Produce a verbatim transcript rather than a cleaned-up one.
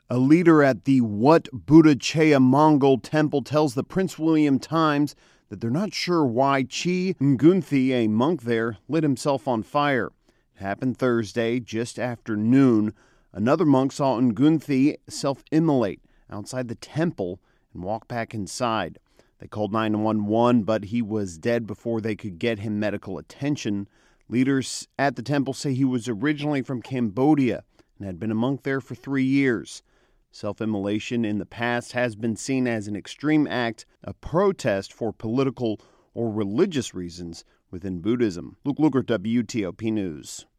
A leader at the Wat Buddhachaya Mongol Temple tells the Prince William Times that they're not sure why Chi Ngunthi, a monk there, lit himself on fire. It happened Thursday, just after noon. Another monk saw Ngunthi self-immolate outside the temple and walk back inside. They called nine one one, but he was dead before they could get him medical attention. Leaders at the temple say he was originally from Cambodia and had been a monk there for three years. Self-immolation in the past has been seen as an extreme act of protest for political or religious reasons within Buddhism. Luke Lukert, W T O P News.